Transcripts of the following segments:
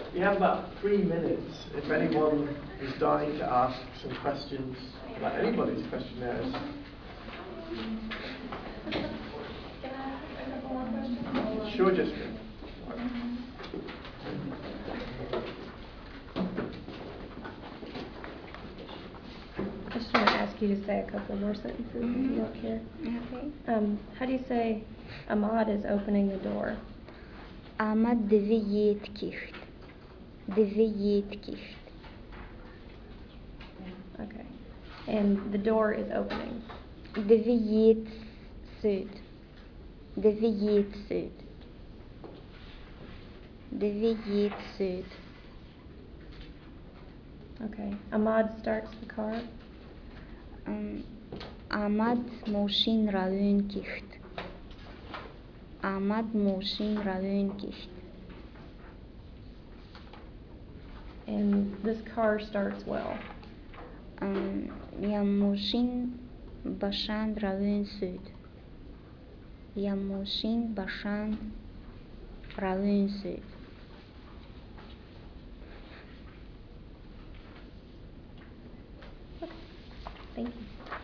We have about 3 minutes. If anyone is dying to ask some questions about anybody's questionnaires. Can I ask a couple more questions? Sure, Jessica. I just want to ask you to say a couple more sentences if you don't care. Okay. How do you say Ahmad is opening the door? Ahmad devy yet kicht. Devy yet kicht. Okay. And the door is opening. Devy yet sød. Devy yet sød. Devy yet sød. Okay. Ahmad starts the car. Ahmad moshin ravun kicht. Ahmad moshin ravun kicht. And this car starts well. Yam moshin bashand ravun sød. Yam moshin bashand ravun sød. Thank you.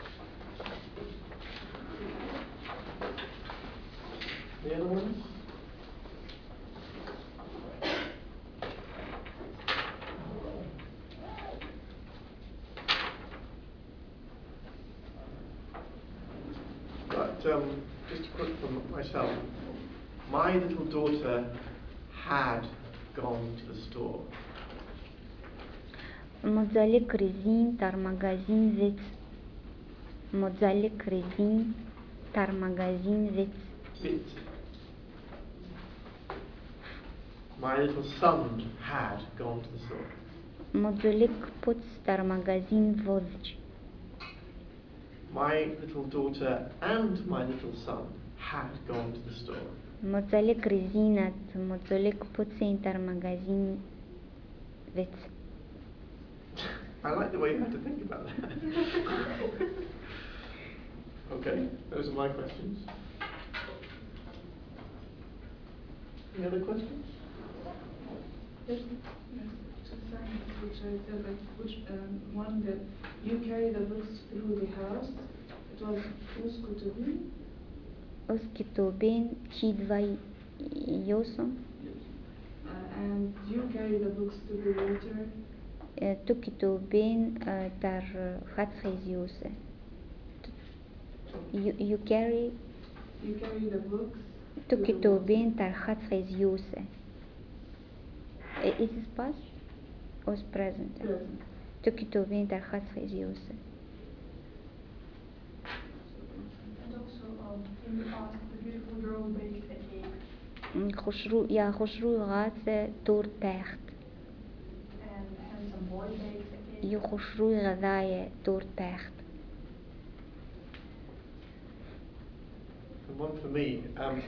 The other ones? But just a quick from myself. My little daughter had gone to the store. Mozalik rezin tar magazin vets. Mozalik rezin tar magazin vets. Bit. My little son had gone to the store. Mozalik puts tar magazin vozj. My little daughter and my little son had gone to the store. Mozalik rezinat, mozalik putzin tar magazin vets. I like the way you had to think about that. Okay, those are my questions. Any other questions? There's two sentences which I said, like, one that you carry the books through the house. It was uskutubin. Oskitobin chidvai yosom. And you carry the books to the water. Tukitobin tar hatchiz yose. You carry. You carry the books. Tukitobin tar hatchiz yose. Is this past or is present? Present. Tukitobin tar hatchiz yose. And also, in the past, the beautiful girl baked a cake. Khoshru ghatse tur tacht. And the handsome boy bakes a cake. You khoshru ghadaye tur tacht. And one for me.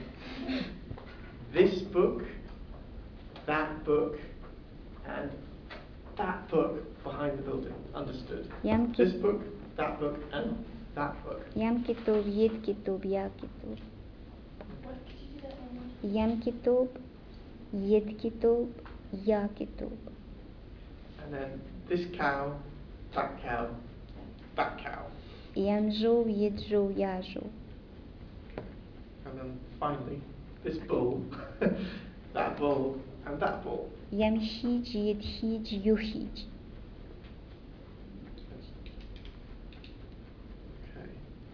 This book, that book, and that book behind the building. Understood. This book, that book, and that book. Yam kitub, yed kitub, ya kitub. What? Could you do that one more? Yam kitub, yed kitub, ya kitub. And then this cow, that cow, that cow. Yam jo, yed jo, ya jo. And then finally, this bull, that bull, and that bull. Yam hij, yed hij, you hij. Okay.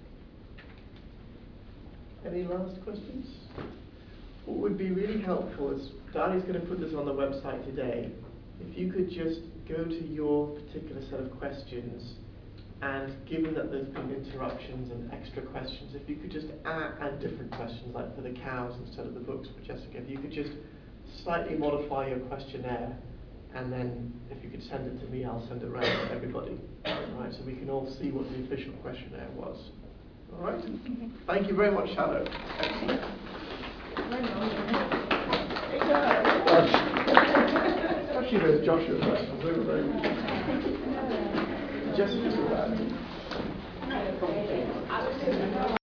Any last questions? What would be really helpful is, Dali's going to put this on the website today. If you could just go to your particular set of questions, and given that there's been interruptions and extra questions, if you could just add different questions, like for the cows instead of the books for Jessica, if you could just slightly modify your questionnaire, and then if you could send it to me, I'll send it around to everybody. All right, so we can all see what the official questionnaire was. All right? Thank you very much, Shadow. Excellent. Especially those Joshua questions, they were very good. Jessica's all right.